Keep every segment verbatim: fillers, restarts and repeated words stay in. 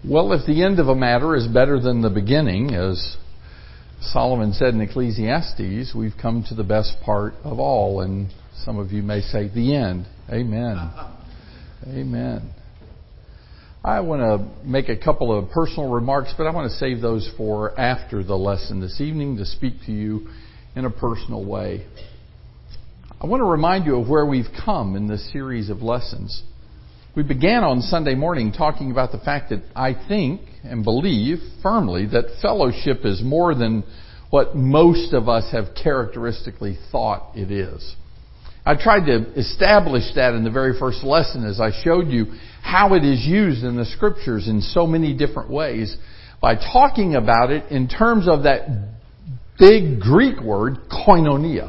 Well, if the end of a matter is better than the beginning, as Solomon said in Ecclesiastes, we've come to the best part of all. And some of you may say, the end. Amen. Amen. I want to make a couple of personal remarks, but I want to save those for after the lesson this evening to speak to you in a personal way. I want to remind you of where we've come in this series of lessons. We began on Sunday morning talking about the fact that I think and believe firmly that fellowship is more than what most of us have characteristically thought it is. I tried to establish that in the very first lesson as I showed you how it is used in the Scriptures in so many different ways by talking about it in terms of that big Greek word, koinonia.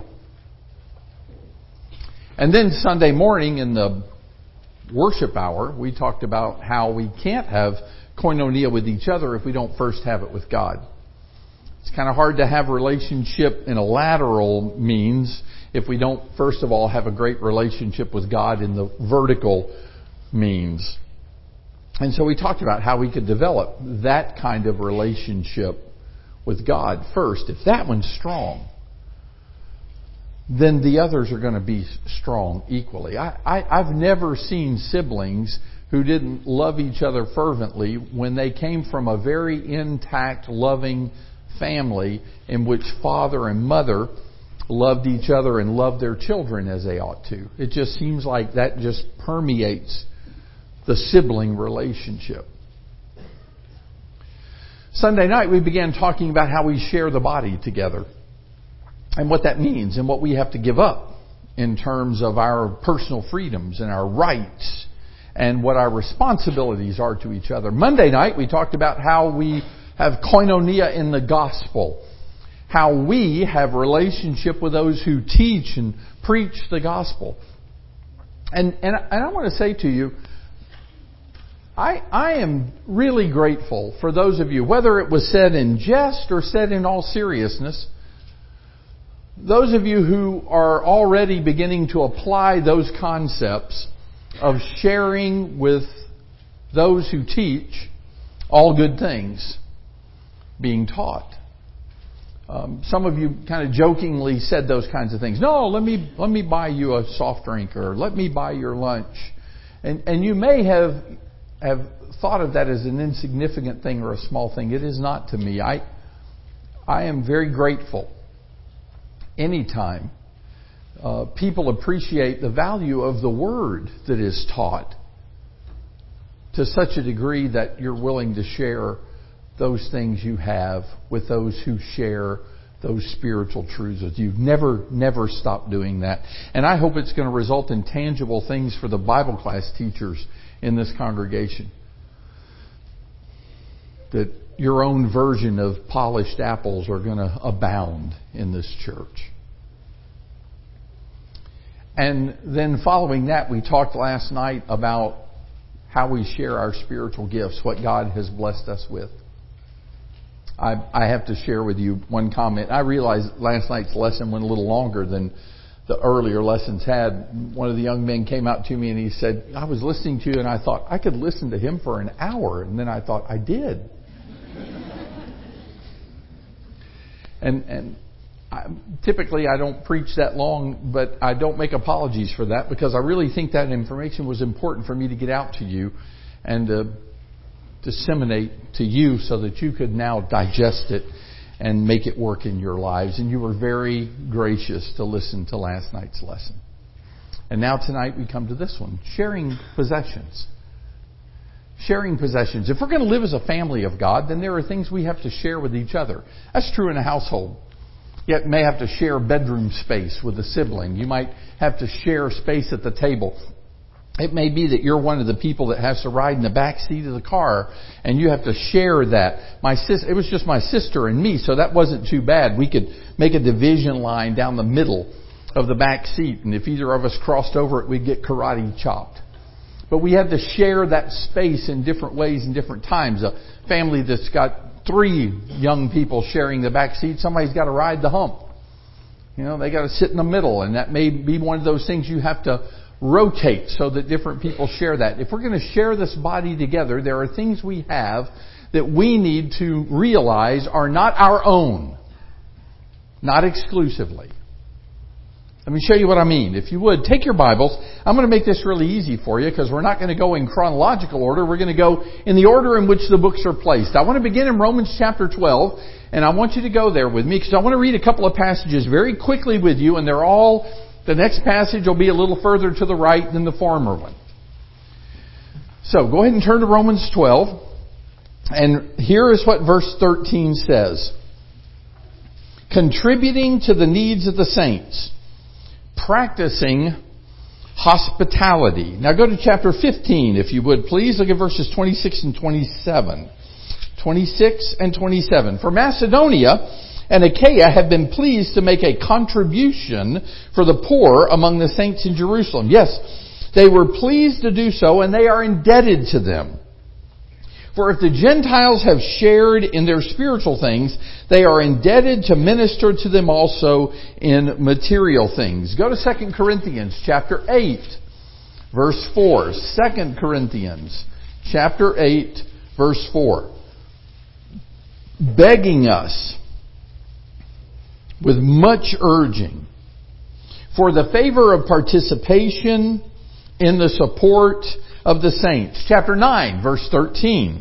And then Sunday morning in the worship hour, we talked about how we can't have koinonia with each other if we don't first have it with God. It's kind of hard to have relationship in a lateral means if we don't first of all have a great relationship with God in the vertical means. And so we talked about how we could develop that kind of relationship with God first. If that one's strong, then the others are going to be strong equally. I, I, I've never seen siblings who didn't love each other fervently when they came from a very intact, loving family in which father and mother loved each other and loved their children as they ought to. It just seems like that just permeates the sibling relationship. Sunday night we began talking about how we share the body together and what that means and what we have to give up in terms of our personal freedoms and our rights and what our responsibilities are to each other. Monday night we talked about how we have koinonia in the gospel, how we have relationship with those who teach and preach the gospel. And and, and I want to say to you, I, I am really grateful for those of you, whether it was said in jest or said in all seriousness, those of you who are already beginning to apply those concepts of sharing with those who teach all good things being taught. Um, some of you kind of jokingly said those kinds of things. No, let me let me buy you a soft drink, or let me buy your lunch. And and you may have have thought of that as an insignificant thing or a small thing. It is not to me. I I am very grateful anytime uh, people appreciate the value of the Word that is taught to such a degree that you're willing to share those things you have with those who share those spiritual truths with you. Never, never stop doing that. And I hope it's going to result in tangible things for the Bible class teachers in this congregation. That your own version of polished apples are going to abound in this church. And then following that, we talked last night about how we share our spiritual gifts, what God has blessed us with. I, I have to share with you one comment. I realized last night's lesson went a little longer than the earlier lessons had. One of the young men came out to me and he said, I was listening to you and I thought I could listen to him for an hour. And then I thought I did. and and I, typically I don't preach that long, but I don't make apologies for that because I really think that information was important for me to get out to you and uh, disseminate to you so that you could now digest it and make it work in your lives. And you were very gracious to listen to last night's lesson. And now tonight we come to this one, sharing possessions. Sharing possessions. If we're going to live as a family of God, then there are things we have to share with each other. That's true in a household. You may have to share bedroom space with a sibling. You might have to share space at the table. It may be that you're one of the people that has to ride in the back seat of the car and you have to share that. My sis, it was just my sister and me, so that wasn't too bad. We could make a division line down the middle of the back seat, and if either of us crossed over it, we'd get karate chopped. But we had to share that space in different ways and different times. A family that's got three young people sharing the back seat, somebody's got to ride the hump. You know, they got to sit in the middle, and that may be one of those things you have to rotate so that different people share that. If we're going to share this body together, there are things we have that we need to realize are not our own. Not exclusively. Let me show you what I mean. If you would, take your Bibles. I'm going to make this really easy for you because we're not going to go in chronological order. We're going to go in the order in which the books are placed. I want to begin in Romans chapter twelve, and I want you to go there with me because I want to read a couple of passages very quickly with you, and they're all, the next passage will be a little further to the right than the former one. So, go ahead and turn to Romans twelve, and here is what verse thirteen says. Contributing to the needs of the saints. Practicing hospitality. Now go to chapter fifteen, if you would please. Look at verses twenty-six and twenty-seven. twenty-six and twenty-seven. For Macedonia and Achaia have been pleased to make a contribution for the poor among the saints in Jerusalem. Yes, they were pleased to do so, and they are indebted to them. For if the Gentiles have shared in their spiritual things, they are indebted to minister to them also in material things. Go to Second Corinthians chapter eight, verse four. Second Corinthians chapter eight, verse four. Begging us with much urging for the favor of participation in the support of the saints. Chapter nine, verse thirteen.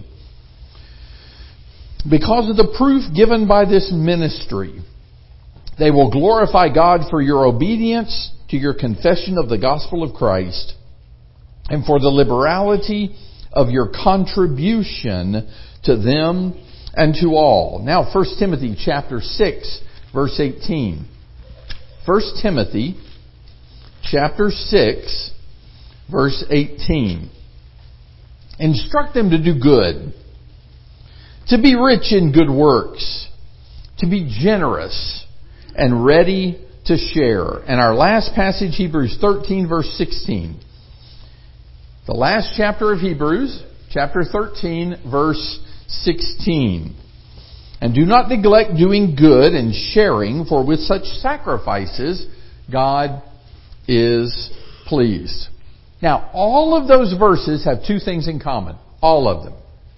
Because of the proof given by this ministry, they will glorify God for your obedience to your confession of the gospel of Christ and for the liberality of your contribution to them and to all. Now, First Timothy chapter six, verse eighteen. First Timothy chapter six, verse eighteen. Instruct them to do good, to be rich in good works, to be generous and ready to share. And our last passage, Hebrews thirteen, verse sixteen. The last chapter of Hebrews, chapter thirteen, verse sixteen. And do not neglect doing good and sharing, for with such sacrifices God is pleased. Now, all of those verses have two things in common. All of them.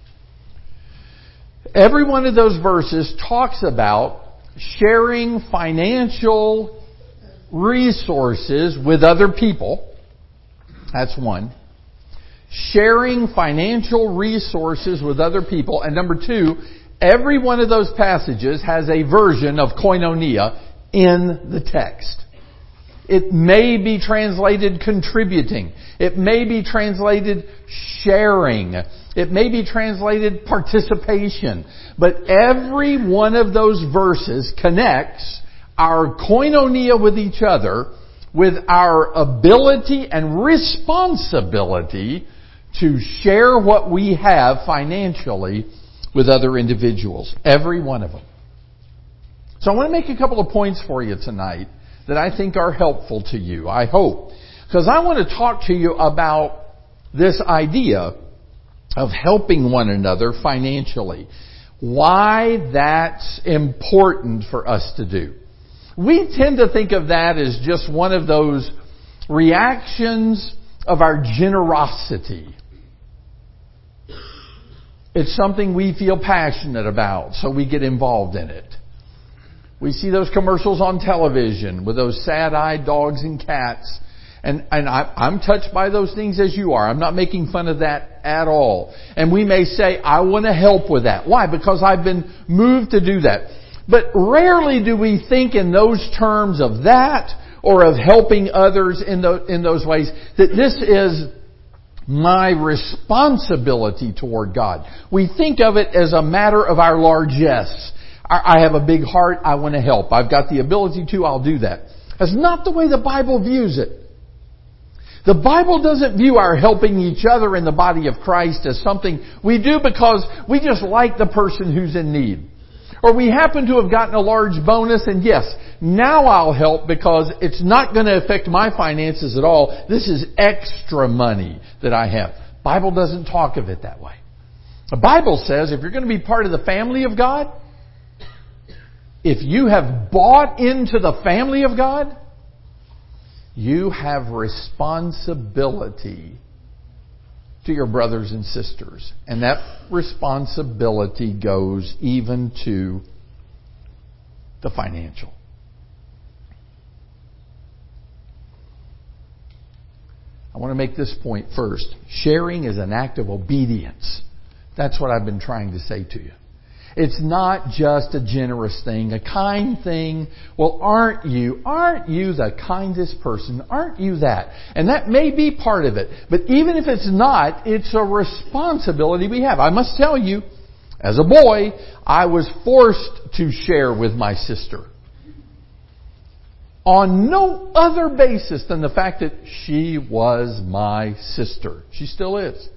Every one of those verses talks about sharing financial resources with other people. That's one. Sharing financial resources with other people. And number two, every one of those passages has a version of koinonia in the text. It may be translated contributing. It may be translated sharing. It may be translated participation. But every one of those verses connects our koinonia with each other with our ability and responsibility to share what we have financially with other individuals. Every one of them. So I want to make a couple of points for you tonight that I think are helpful to you, I hope. Because I want to talk to you about this idea of helping one another financially. Why that's important for us to do. We tend to think of that as just one of those reactions of our generosity. It's something we feel passionate about, so we get involved in it. We see those commercials on television with those sad-eyed dogs and cats. And, and I, I'm touched by those things as you are. I'm not making fun of that at all. And we may say, I want to help with that. Why? Because I've been moved to do that. But rarely do we think in those terms of that or of helping others in, the, in those ways, that this is my responsibility toward God. We think of it as a matter of our largesse. I have a big heart, I want to help. I've got the ability to, I'll do that. That's not the way the Bible views it. The Bible doesn't view our helping each other in the body of Christ as something we do because we just like the person who's in need. Or we happen to have gotten a large bonus and yes, now I'll help because it's not going to affect my finances at all. This is extra money that I have. The Bible doesn't talk of it that way. The Bible says if you're going to be part of the family of God, if you have bought into the family of God, You have responsibility to your brothers and sisters. And that responsibility goes even to the financial. I want to make this point first. Sharing is an act of obedience. That's what I've been trying to say to you. It's not just a generous thing, a kind thing. Well, aren't you? Aren't you the kindest person? Aren't you that? And that may be part of it. But even if it's not, it's a responsibility we have. I must tell you, as a boy, I was forced to share with my sister. On no other basis than the fact that she was my sister. She still is.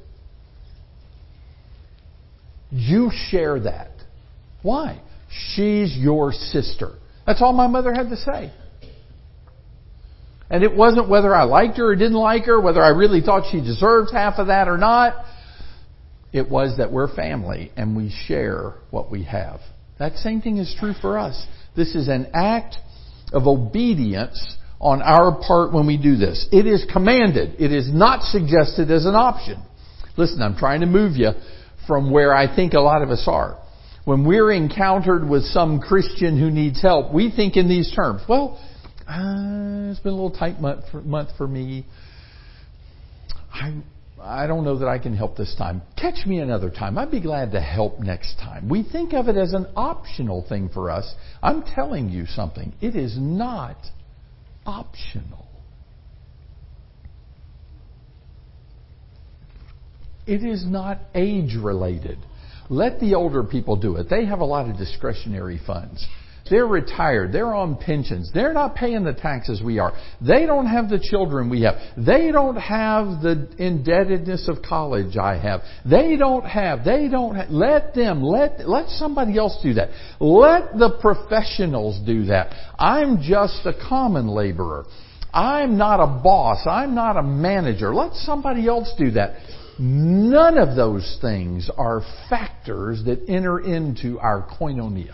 You share that. Why? She's your sister. That's all my mother had to say. And it wasn't whether I liked her or didn't like her, whether I really thought she deserved half of that or not. It was that we're family and we share what we have. That same thing is true for us. This is an act of obedience on our part when we do this. It is commanded. It is not suggested as an option. Listen, I'm trying to move you from where I think a lot of us are. When we're encountered with some Christian who needs help, we think in these terms. Well, uh, it's been a little tight month for, month for me. I, I don't know that I can help this time. Catch me another time. I'd be glad to help next time. We think of it as an optional thing for us. I'm telling you something. It is not optional. It is not age related. Let the older people do it. They have a lot of discretionary funds. They're retired. They're on pensions. They're not paying the taxes we are. They don't have the children we have. They don't have the indebtedness of college I have. They don't have. They don't have. Let them. Let, let somebody else do that. Let the professionals do that. I'm just a common laborer. I'm not a boss. I'm not a manager. Let somebody else do that. None of those things are factors that enter into our koinonia.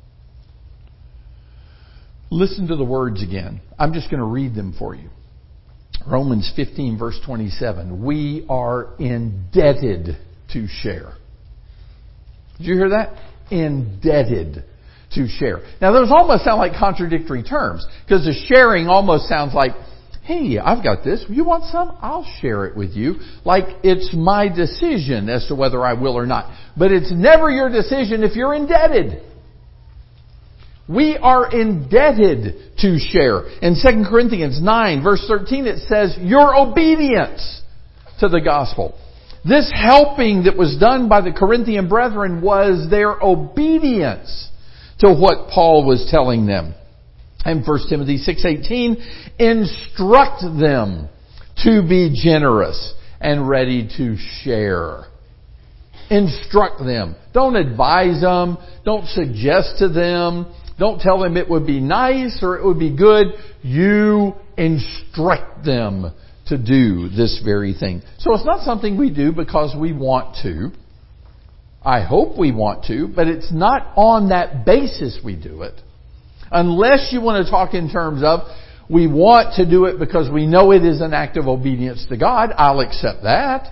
Listen to the words again. I'm just going to read them for you. Romans fifteen verse twenty-seven. We are indebted to share. Did you hear that? Indebted to share. Now those almost sound like contradictory terms because the sharing almost sounds like, hey, I've got this. You want some? I'll share it with you. Like it's my decision as to whether I will or not. But it's never your decision if you're indebted. We are indebted to share. In Second Corinthians nine verse thirteen it says, your obedience to the gospel. This helping that was done by the Corinthian brethren was their obedience to what Paul was telling them. And First Timothy six eighteen, instruct them to be generous and ready to share. Instruct them. Don't advise them. Don't suggest to them. Don't tell them it would be nice or it would be good. You instruct them to do this very thing. So it's not something we do because we want to. I hope we want to, but it's not on that basis we do it. Unless you want to talk in terms of, we want to do it because we know it is an act of obedience to God, I'll accept that.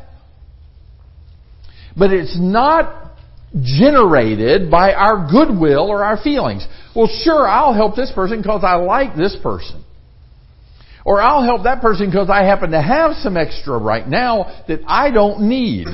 But it's not generated by our goodwill or our feelings. Well, sure, I'll help this person because I like this person. Or I'll help that person because I happen to have some extra right now that I don't need.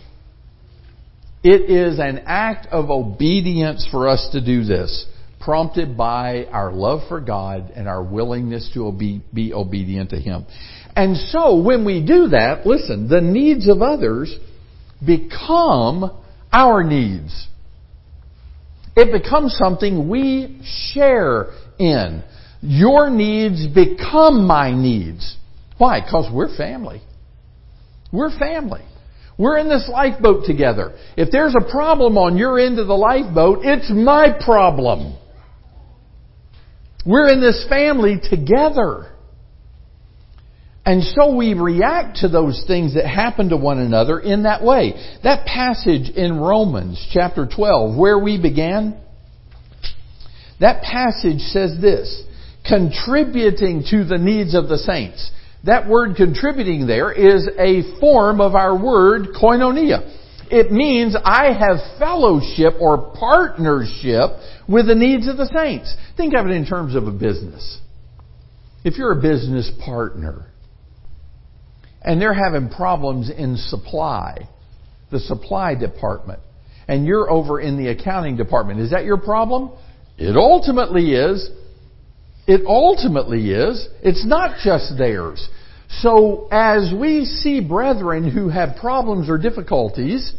It is an act of obedience for us to do this, prompted by our love for God and our willingness to obe- be obedient to Him. And so when we do that, listen, the needs of others become our needs. It becomes something we share in. Your needs become my needs. Why? Because we're family. We're family. We're in this lifeboat together. If there's a problem on your end of the lifeboat, it's my problem. We're in this family together. And so we react to those things that happen to one another in that way. That passage in Romans chapter twelve, where we began, that passage says this, contributing to the needs of the saints. That word contributing there is a form of our word koinonia. It means I have fellowship or partnership with the needs of the saints. Think of it in terms of a business. If you're a business partner and they're having problems in supply, the supply department, and you're over in the accounting department, is that your problem? It ultimately is. It ultimately is. It's not just theirs. So as we see brethren who have problems or difficulties,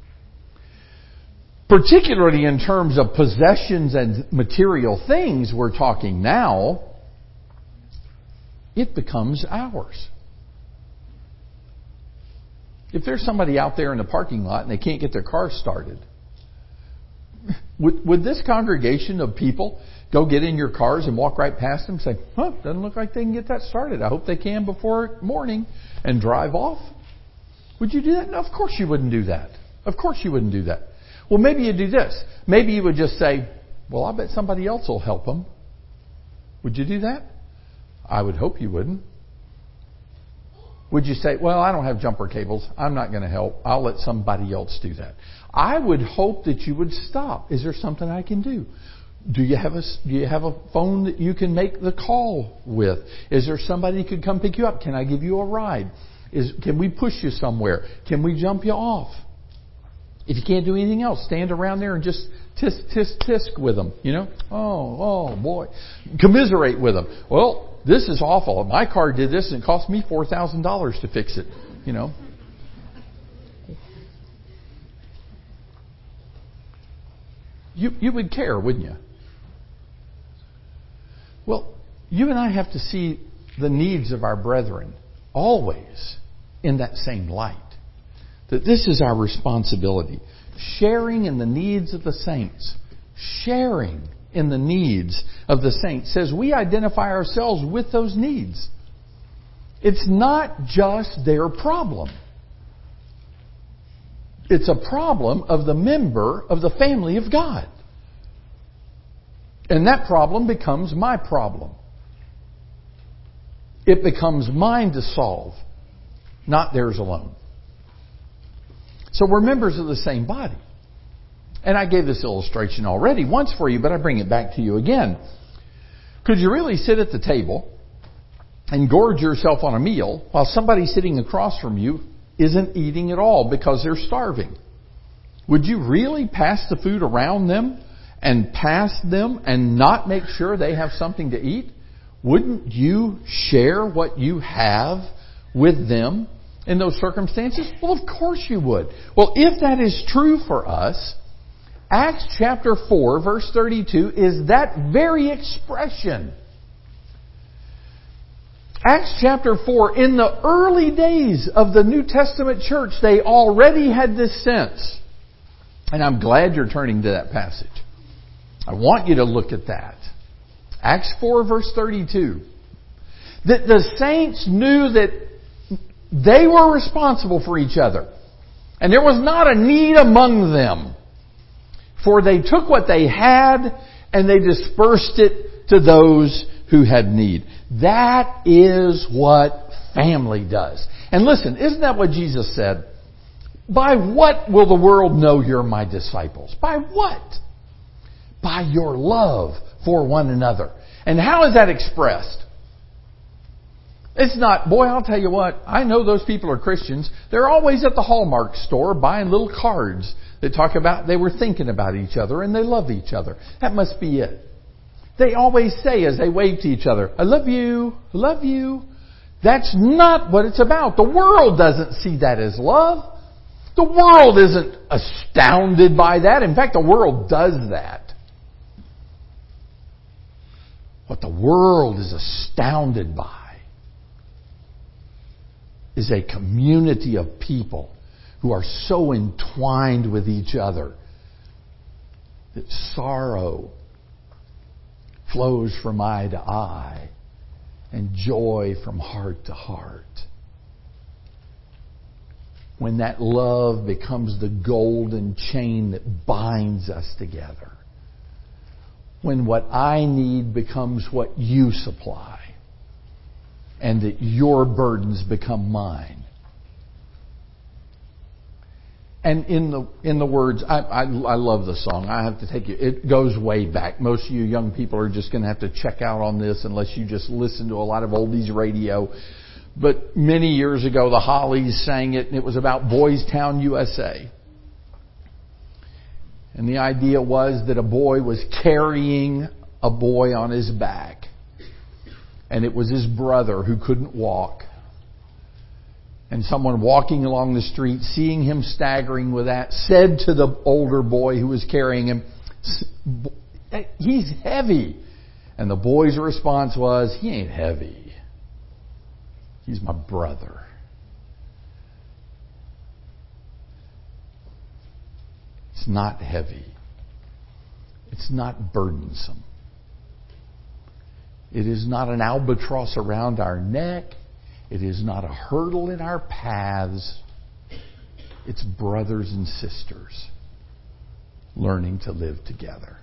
particularly in terms of possessions and material things we're talking now, it becomes ours. If there's somebody out there in the parking lot and they can't get their car started, would, would this congregation of people go get in your cars and walk right past them and say, huh, doesn't look like they can get that started. I hope they can before morning, and drive off? Would you do that? No, of course you wouldn't do that. Of course you wouldn't do that. Well, maybe you'd do this. Maybe you would just say, well, I bet somebody else will help them. Would you do that? I would hope you wouldn't. Would you say, well, I don't have jumper cables. I'm not going to help. I'll let somebody else do that. I would hope that you would stop. Is there something I can do? Do you have a, do you have a phone that you can make the call with? Is there somebody who could come pick you up? Can I give you a ride? Is, can we push you somewhere? Can we jump you off? If you can't do anything else, stand around there and just tisk, tisk, tisk with them. You know? Oh, oh boy. Commiserate with them. Well, this is awful. My car did this and it cost me four thousand dollars to fix it. You know? You, you would care, wouldn't you? Well, you and I have to see the needs of our brethren always in that same light. That this is our responsibility. Sharing in the needs of the saints. Sharing in the needs of the saints says we identify ourselves with those needs. It's not just their problem. It's a problem of the member of the family of God. And that problem becomes my problem. It becomes mine to solve, not theirs alone. So we're members of the same body. And I gave this illustration already once for you, but I bring it back to you again. Could you really sit at the table and gorge yourself on a meal while somebody sitting across from you isn't eating at all because they're starving? Would you really pass the food around them and pass them and not make sure they have something to eat? Wouldn't you share what you have with them in those circumstances? Well, of course you would. Well, if that is true for us, Acts chapter four, verse thirty-two is that very expression. Acts chapter four, in the early days of the New Testament church, they already had this sense. And I'm glad you're turning to that passage. I want you to look at that. Acts four, verse thirty-two. That the saints knew that they were responsible for each other. And there was not a need among them. For they took what they had and they dispersed it to those who had need. That is what family does. And listen, isn't that what Jesus said? By what will the world know you're my disciples? By what? By your love for one another. And how is that expressed? It's not, boy, I'll tell you what, I know those people are Christians. They're always at the Hallmark store buying little cards that talk about they were thinking about each other and they love each other. That must be it. They always say as they wave to each other, I love you, I love you. That's not what it's about. The world doesn't see that as love. The world isn't astounded by that. In fact, the world does that. What the world is astounded by is a community of people who are so entwined with each other that sorrow flows from eye to eye and joy from heart to heart. When that love becomes the golden chain that binds us together. when what I need becomes what you supply, and that your burdens become mine. And in the in the words, I, I, I love the song. I have to take you. It goes way back. Most of you young people are just going to have to check out on this unless you just listen to a lot of oldies radio. But many years ago, the Hollies sang it, and it was about Boys Town, U S A. And the idea was that a boy was carrying a boy on his back, and it was his brother who couldn't walk. And someone walking along the street, seeing him staggering with that, said to the older boy who was carrying him, "He's heavy." And the boy's response was, "He ain't heavy. He's my brother." It's not heavy. It's not burdensome. It is not an albatross around our neck. It is not a hurdle in our paths. It's brothers and sisters learning to live together.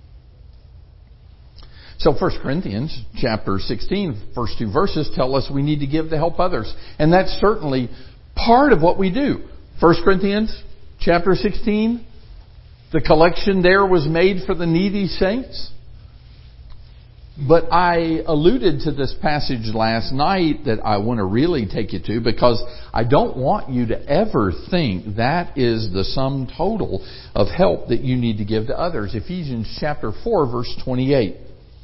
So First Corinthians chapter sixteen, first two verses tell us we need to give to help others. And that's certainly part of what we do. First Corinthians chapter sixteen, the collection there was made for the needy saints. But I alluded to this passage last night that I want to really take you to, because I don't want you to ever think that is the sum total of help that you need to give to others. Ephesians chapter four, verse twenty-eight.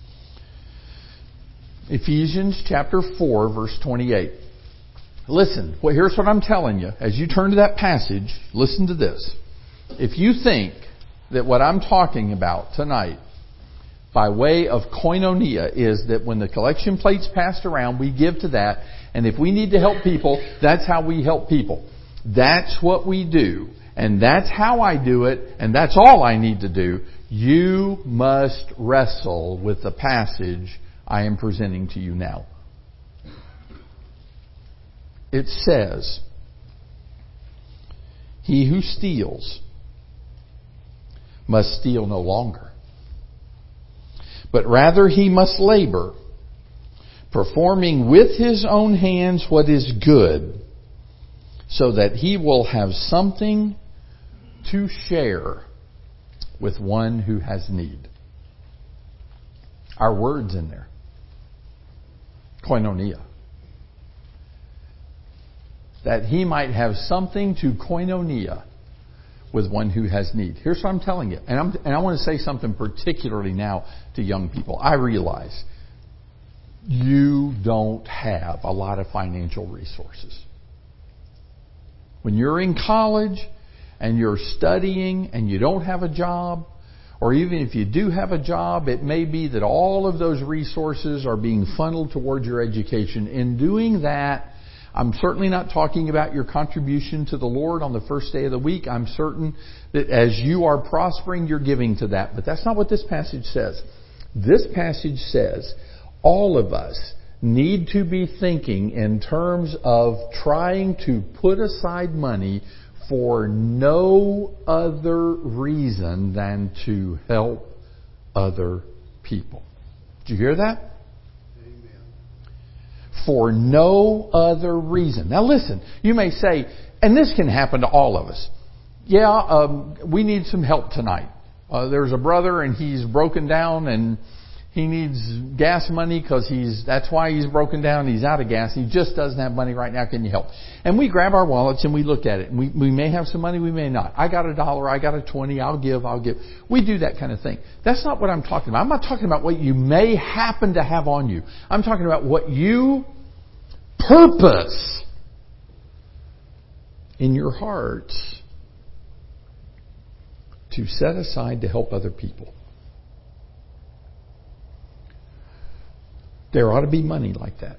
Ephesians chapter four, verse twenty-eight. Listen, well, here's what I'm telling you. As you turn to that passage, listen to this. If you think that what I'm talking about tonight by way of koinonia is that when the collection plate's passed around, we give to that. And if we need to help people, that's how we help people. That's what we do. And that's how I do it. And that's all I need to do. You must wrestle with the passage I am presenting to you now. It says, "He who steals must steal no longer, but rather he must labor, performing with his own hands what is good, so that he will have something to share with one who has need." Our words in there. Koinonia. That he might have something to koinonia with one who has need. Here's what I'm telling you. And, I'm, and I want to say something particularly now to young people. I realize you don't have a lot of financial resources. When you're in college and you're studying and you don't have a job, or even if you do have a job, it may be that all of those resources are being funneled towards your education. In doing that, I'm certainly not talking about your contribution to the Lord on the first day of the week. I'm certain that as you are prospering, you're giving to that. But that's not what this passage says. This passage says all of us need to be thinking in terms of trying to put aside money for no other reason than to help other people. Did you hear that? For no other reason. Now listen, you may say, and this can happen to all of us. Yeah, um, we need some help tonight. Uh, there's a brother and he's broken down and he needs gas money because he's, that's why he's broken down. He's out of gas. He just doesn't have money right now. Can you help? And we grab our wallets and we look at it. And we, we may have some money, we may not. I got a dollar, I got a twenty, I'll give, I'll give. We do that kind of thing. That's not what I'm talking about. I'm not talking about what you may happen to have on you. I'm talking about what you purpose in your hearts to set aside to help other people. There ought to be money like that.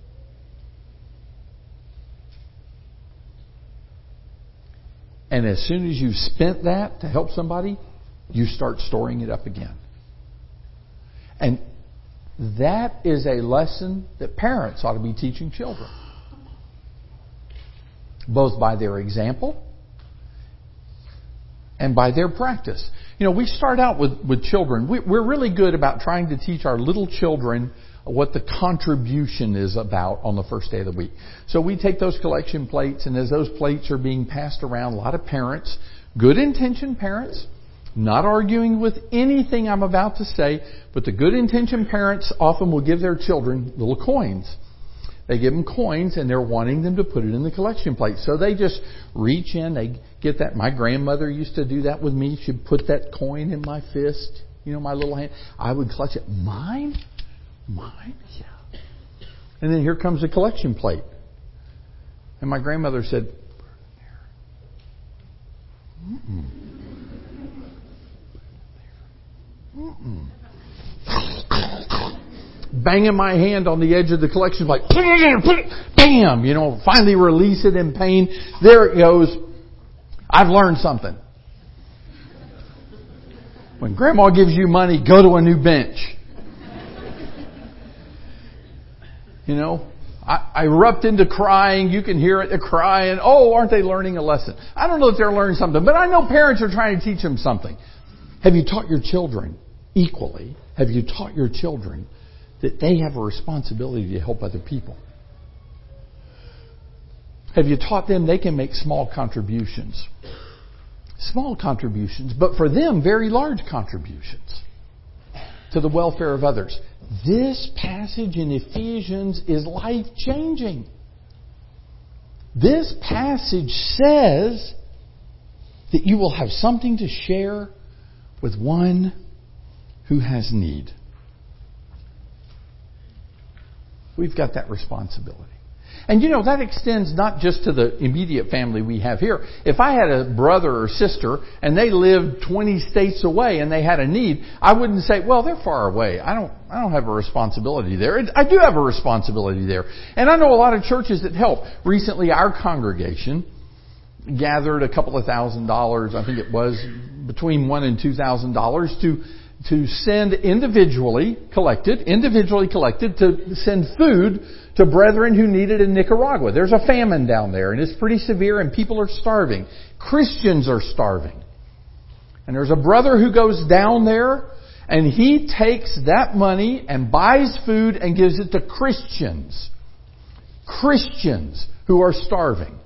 And as soon as you've spent that to help somebody, you start storing it up again. And that is a lesson that parents ought to be teaching children. Both by their example and by their practice. You know, we start out with, with children. We, we're really good about trying to teach our little children what the contribution is about on the first day of the week. So we take those collection plates, and as those plates are being passed around, a lot of parents, good intentioned parents, not arguing with anything I'm about to say, but the good intentioned parents often will give their children little coins. They give them coins, and they're wanting them to put it in the collection plate. So they just reach in, they get that. My grandmother used to do that with me. She'd put that coin in my fist, you know, my little hand. I would clutch it. Mine? Mine? Yeah. And then here comes the collection plate. And my grandmother said, Mm-mm. Mm-mm. Banging my hand on the edge of the collection plate. Put it in, put it, bam! You know, finally release it in pain. There it goes. I've learned something. When Grandma gives you money, go to a new bench. You know, I, I erupt into crying. You can hear it. They're crying. Oh, aren't they learning a lesson? I don't know if they're learning something, but I know parents are trying to teach them something. Have you taught your children equally? Have you taught your children that they have a responsibility to help other people? Have you taught them they can make small contributions? Small contributions, but for them, very large contributions to the welfare of others. This passage in Ephesians is life-changing. This passage says that you will have something to share with one who has need. We've got that responsibility. And you know, that extends not just to the immediate family we have here. If I had a brother or sister and they lived twenty states away and they had a need, I wouldn't say, well, they're far away. I don't, I don't have a responsibility there. I do have a responsibility there. And I know a lot of churches that help. Recently, our congregation gathered a couple of thousand dollars, I think it was between one and two thousand dollars to to send individually collected, individually collected to send food to brethren who need it in Nicaragua. There's a famine down there, and it's pretty severe, and people are starving. Christians are starving. And there's a brother who goes down there, and he takes that money and buys food and gives it to Christians. Christians who are starving.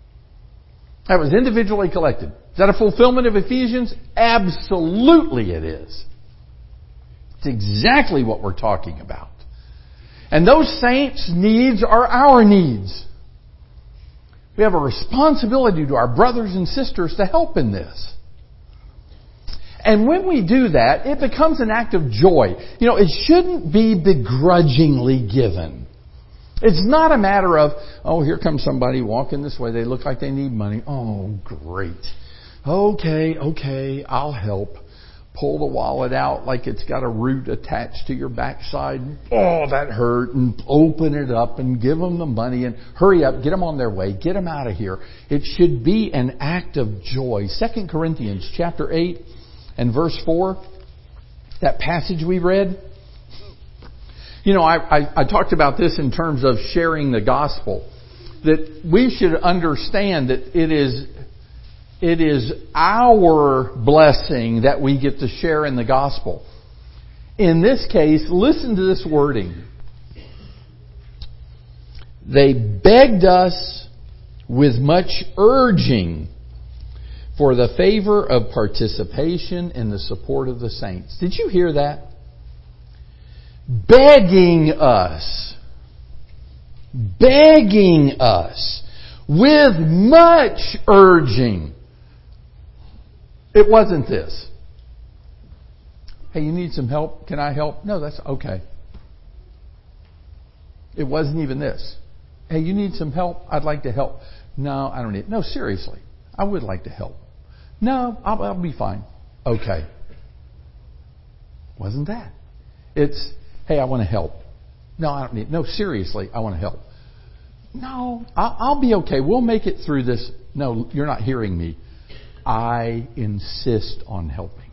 That was individually collected. Is that a fulfillment of Ephesians? Absolutely it is. It's exactly what we're talking about. And those saints' needs are our needs. We have a responsibility to our brothers and sisters to help in this. And when we do that, it becomes an act of joy. You know, it shouldn't be begrudgingly given. It's not a matter of, oh, here comes somebody walking this way. They look like they need money. Oh, great. Okay, okay, I'll help. Pull the wallet out like it's got a root attached to your backside. Oh, that hurt. And open it up and give them the money and hurry up. Get them on their way. Get them out of here. It should be an act of joy. Second Corinthians chapter eight and verse four, that passage we read. You know, I, I, I talked about this in terms of sharing the gospel. That we should understand that it is It is our blessing that we get to share in the gospel. In this case, listen to this wording. They begged us with much urging for the favor of participation in the support of the saints. Did you hear that? Begging us. Begging us with much urging. It wasn't this. Hey, you need some help? Can I help? No, that's okay. It wasn't even this. Hey, you need some help? I'd like to help. No, I don't need it. No, seriously. I would like to help. No, I'll, I'll be fine. Okay. Wasn't that. It's, hey, I want to help. No, I don't need it. No, seriously, I want to help. No, I'll, I'll be okay. We'll make it through this. No, you're not hearing me. I insist on helping.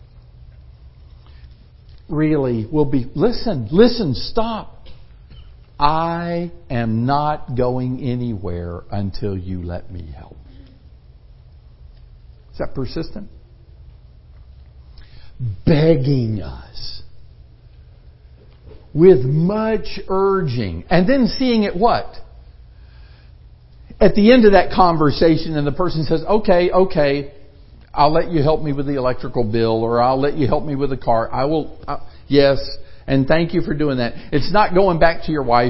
Really, we'll be, listen, listen, stop. I am not going anywhere until you let me help. Is that persistent? begging us with much urging. And then seeing it what? At the end of that conversation, and the person says, okay, okay, I'll let you help me with the electrical bill, or I'll let you help me with the car. I will, I, yes, and thank you for doing that. It's not going back to your wife.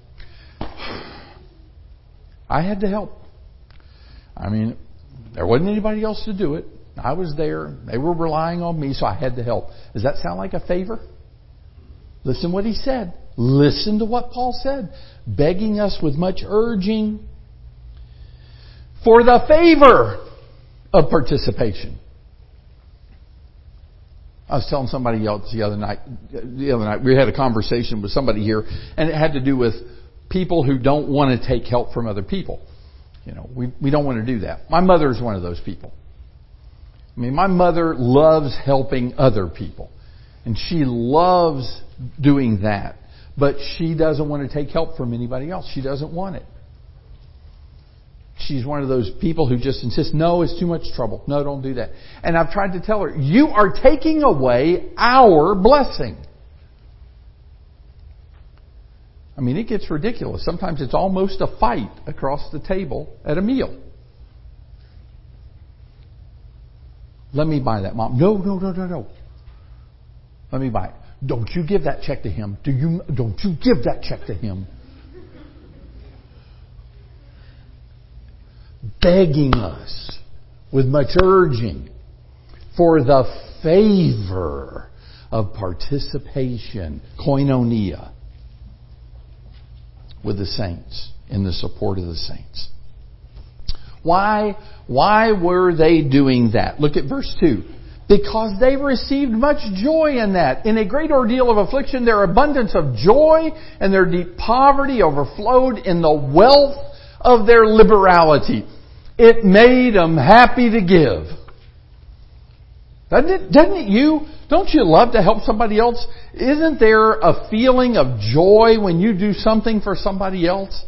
I had to help. I mean, there wasn't anybody else to do it. I was there. They were relying on me, so I had to help. Does that sound like a favor? Listen what he said. Listen to what Paul said. Begging us with much urging for the favor of participation. I was telling somebody else the other night, the other night, we had a conversation with somebody here, and it had to do with people who don't want to take help from other people. You know, we, we don't want to do that. My mother is one of those people. I mean, my mother loves helping other people. And she loves doing that. But she doesn't want to take help from anybody else. She doesn't want it. She's one of those people who just insists, no, it's too much trouble. No, don't do that. And I've tried to tell her, you are taking away our blessing. I mean, it gets ridiculous. Sometimes it's almost a fight across the table at a meal. Let me buy that, Mom. No, no, no, no, no. Let me buy it. Don't you give that check to him. Do you? Don't you give that check to him. Begging us with much urging for the favor of participation, koinonia, with the saints, in the support of the saints. Why, why were they doing that? Look at verse two. Because they received much joy in that. In a great ordeal of affliction, their abundance of joy and their deep poverty overflowed in the wealth of their liberality. It made them happy to give. Doesn't it, doesn't it you? Don't you love to help somebody else? Isn't there a feeling of joy when you do something for somebody else?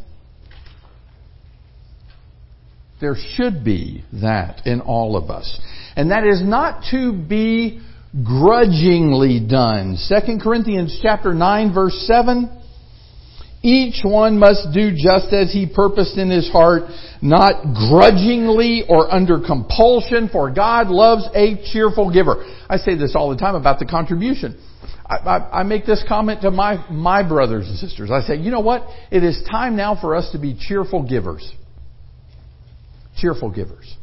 There should be that in all of us. And that is not to be grudgingly done. Second Corinthians chapter nine verse seven. Each one must do just as he purposed in his heart, not grudgingly or under compulsion, for God loves a cheerful giver. I say this all the time about the contribution. I, I, I make this comment to my, my brothers and sisters. I say, you know what? It is time now for us to be cheerful givers. Cheerful givers.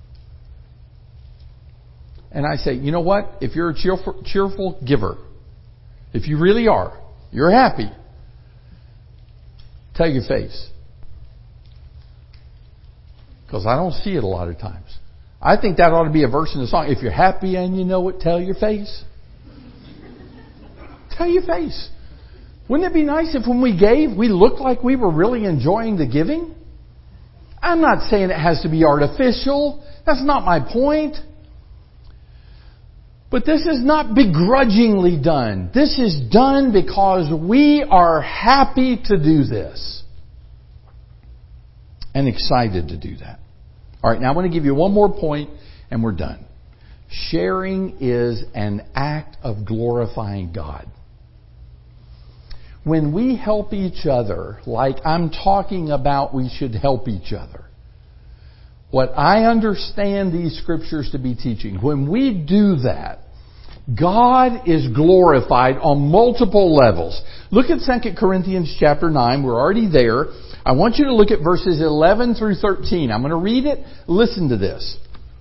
And I say, you know what? If you're a cheerful, cheerful giver, if you really are, you're happy, tell your face. Because I don't see it a lot of times. I think that ought to be a verse in the song. If you're happy and you know it, tell your face. Tell your face. Wouldn't it be nice if when we gave, we looked like we were really enjoying the giving? I'm not saying it has to be artificial. That's not my point. But this is not begrudgingly done. This is done because we are happy to do this. And excited to do that. All right, now I want to give you one more point and we're done. Sharing is an act of glorifying God. When we help each other, like I'm talking about we should help each other, what I understand these scriptures to be teaching, when we do that, God is glorified on multiple levels. Look at Second Corinthians chapter nine. We're already there. I want you to look at verses eleven through thirteen. I'm going to read it. Listen to this.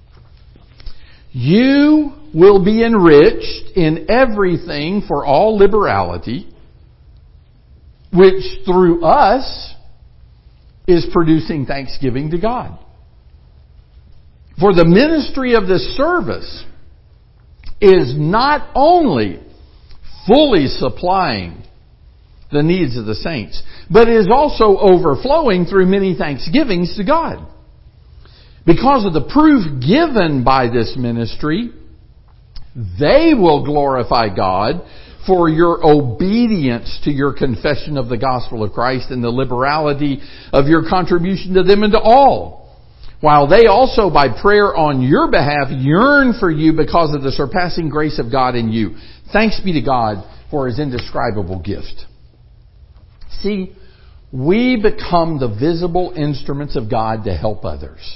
You will be enriched in everything for all liberality, which through us is producing thanksgiving to God. For the ministry of this service is not only fully supplying the needs of the saints, but is also overflowing through many thanksgivings to God. Because of the proof given by this ministry, they will glorify God for your obedience to your confession of the gospel of Christ and the liberality of your contribution to them and to all. while they also by prayer on your behalf yearn for you because of the surpassing grace of God in you. Thanks be to God for His indescribable gift. See, we become the visible instruments of God to help others.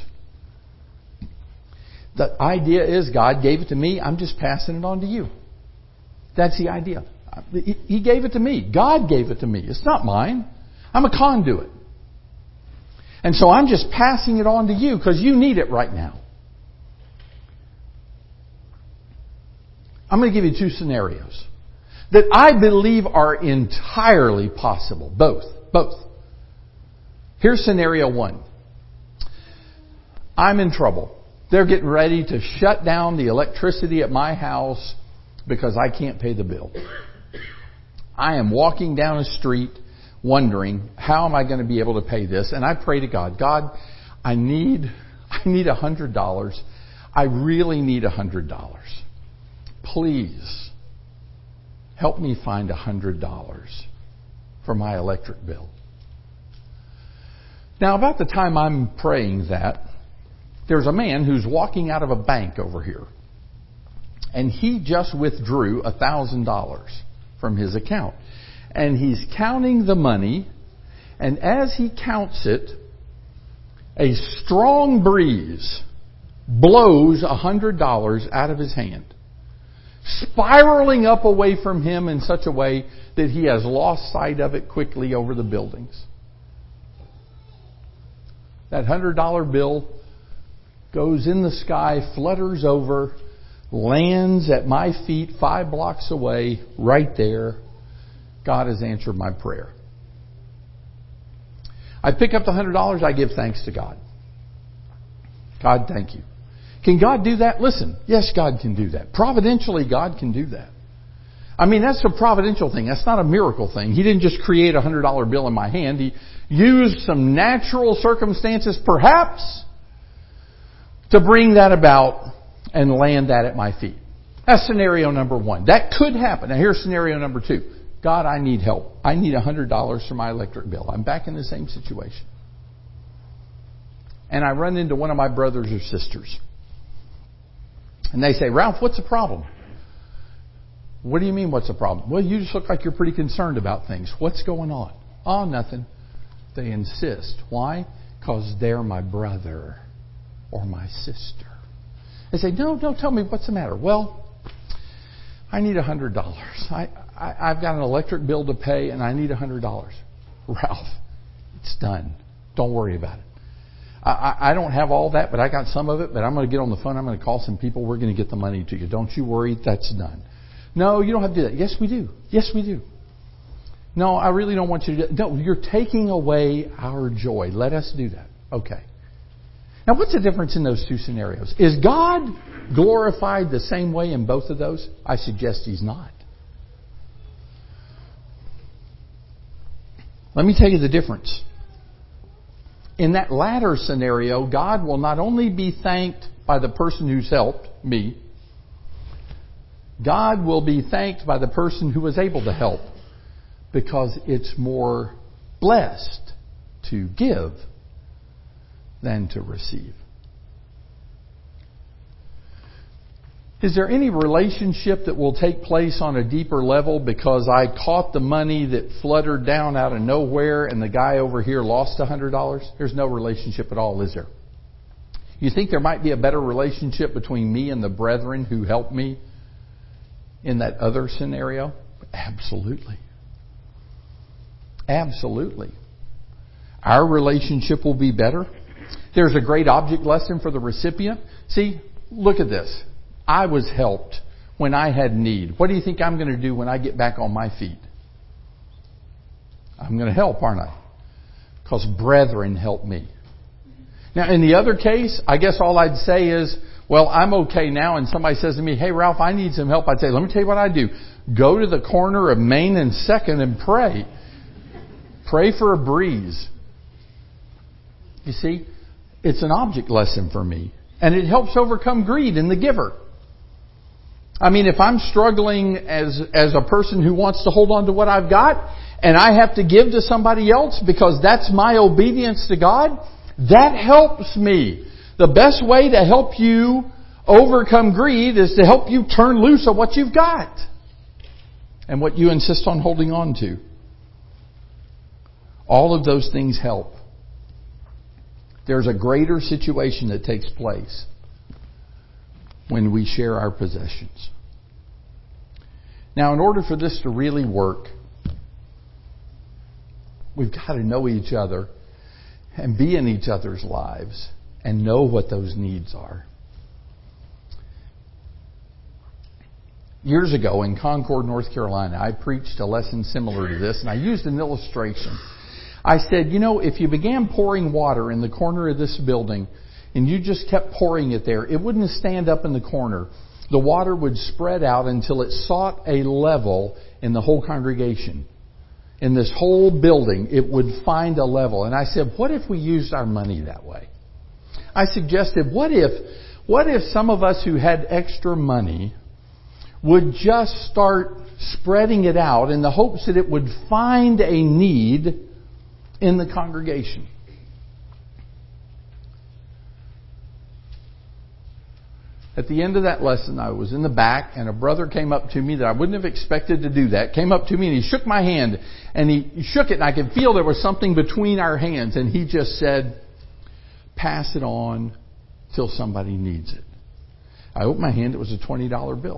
The idea is God gave it to me, I'm just passing it on to you. That's the idea. He gave it to me. God gave it to me. It's not mine. I'm a conduit. And so I'm just passing it on to you because you need it right now. I'm going to give you two scenarios that I believe are entirely possible. Both. Both. Here's scenario one. I'm in trouble. They're getting ready to shut down the electricity at my house because I can't pay the bill. I am walking down a street wondering, how am I going to be able to pay this? And I pray to God, God, I need, I need a hundred dollars. I really need a hundred dollars. Please help me find a hundred dollars for my electric bill. Now, about the time I'm praying that, there's a man who's walking out of a bank over here. And he just withdrew a thousand dollars from his account. And he's counting the money. And as he counts it, a strong breeze blows a hundred dollars out of his hand, spiraling up away from him in such a way that he has lost sight of it quickly over the buildings. That hundred dollar bill goes in the sky, flutters over, lands at my feet five blocks away, right there. God has answered my prayer. I pick up the hundred dollars, I give thanks to God. God, thank you. Can God do that? Listen, yes, God can do that. Providentially, God can do that. I mean, that's a providential thing. That's not a miracle thing. He didn't just create a hundred dollar bill in my hand. He used some natural circumstances, perhaps, to bring that about and land that at my feet. That's scenario number one. That could happen. Now here's scenario number two. God, I need help. I need a hundred dollars for my electric bill. I'm back in the same situation. And I run into one of my brothers or sisters. And they say, Ralph, what's the problem? What do you mean, what's the problem? Well, you just look like you're pretty concerned about things. What's going on? Oh, nothing. They insist. Why? Because they're my brother or my sister. They say, no, no, tell me, what's the matter? Well, I need a hundred dollars. I, I, I've got an electric bill to pay and I need a hundred dollars. Ralph, it's done. Don't worry about it. I, I, I don't have all that, but I got some of it, but I'm going to get on the phone. I'm going to call some people. We're going to get the money to you. Don't you worry. That's done. No, you don't have to do that. Yes, we do. Yes, we do. No, I really don't want you to do that. No, you're taking away our joy. Let us do that. Okay. Now, what's the difference in those two scenarios? Is God glorified the same way in both of those? I suggest He's not. Let me tell you the difference. In that latter scenario, God will not only be thanked by the person who's helped me, God will be thanked by the person who was able to help, because it's more blessed to give than to receive. Is there any relationship that will take place on a deeper level because I caught the money that fluttered down out of nowhere and the guy over here lost one hundred dollars? There's no relationship at all, is there? You think there might be a better relationship between me and the brethren who helped me in that other scenario? Absolutely. Absolutely. Our relationship will be better. There's a great object lesson for the recipient. See, look at this. I was helped when I had need. What do you think I'm going to do when I get back on my feet? I'm going to help, aren't I? Because brethren helped me. Now, in the other case, I guess all I'd say is, well, I'm okay now, and somebody says to me, hey, Ralph, I need some help. I'd say, let me tell you what I do. Go to the corner of Main and Second and pray. Pray for a breeze. You see, it's an object lesson for me. And it helps overcome greed in the giver. I mean, if I'm struggling as, as a person who wants to hold on to what I've got, and I have to give to somebody else because that's my obedience to God, that helps me The best way to help you overcome greed is to help you turn loose of what you've got and what you insist on holding on to. All of those things help. There's a greater situation that takes place when we share our possessions. Now, in order for this to really work, we've got to know each other and be in each other's lives and know what those needs are. Years ago in Concord, North Carolina, I preached a lesson similar to this, and I used an illustration. I said, you know, if you began pouring water in the corner of this building and you just kept pouring it there, it wouldn't stand up in the corner. The water would spread out until it sought a level in the whole congregation. In this whole building, it would find a level. And I said, what if we used our money that way? I suggested, what if, what if some of us who had extra money would just start spreading it out in the hopes that it would find a need in the congregation? At the end of that lesson, I was in the back, and a brother came up to me that I wouldn't have expected to do that. Came up to me and he shook my hand, and he shook it, and I could feel there was something between our hands, and he just said, pass it on till somebody needs it. I opened my hand. It was a twenty dollar bill.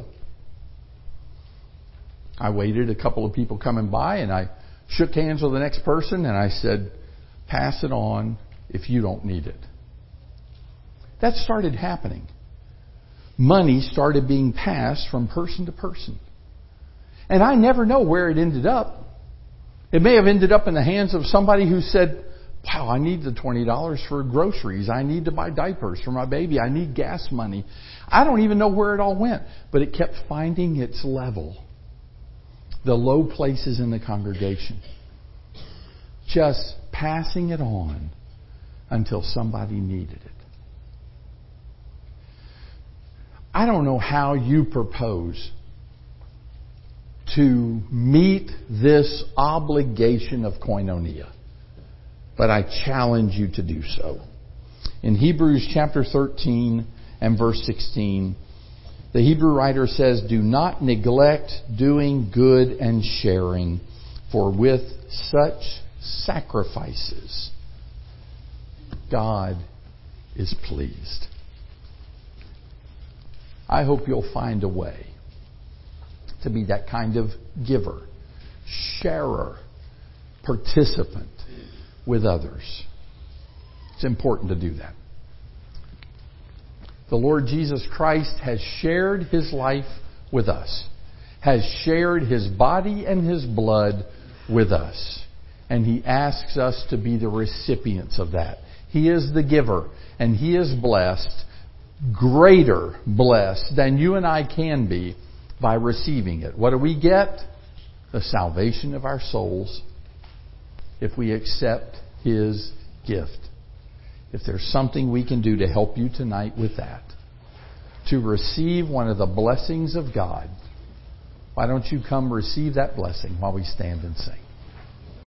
I waited a couple of people coming by, and I shook hands with the next person, and I said, pass it on if you don't need it. That started happening. Money started being passed from person to person. And I never know where it ended up. It may have ended up in the hands of somebody who said, wow, I need the twenty dollars for groceries. I need to buy diapers for my baby. I need gas money. I don't even know where it all went. But it kept finding its level. The low places in the congregation. Just passing it on until somebody needed it. I don't know how you propose to meet this obligation of koinonia, but I challenge you to do so. In Hebrews chapter thirteen and verse sixteen, the Hebrew writer says, do not neglect doing good and sharing, for with such sacrifices God is pleased. I hope you'll find a way to be that kind of giver, sharer, participant with others. It's important to do that. The Lord Jesus Christ has shared His life with us, has shared His body and His blood with us, and He asks us to be the recipients of that. He is the giver, and He is blessed, greater blessed than you and I can be by receiving it. What do we get? The salvation of our souls if we accept His gift. If there's something we can do to help you tonight with that, to receive one of the blessings of God, why don't you come receive that blessing while we stand and sing?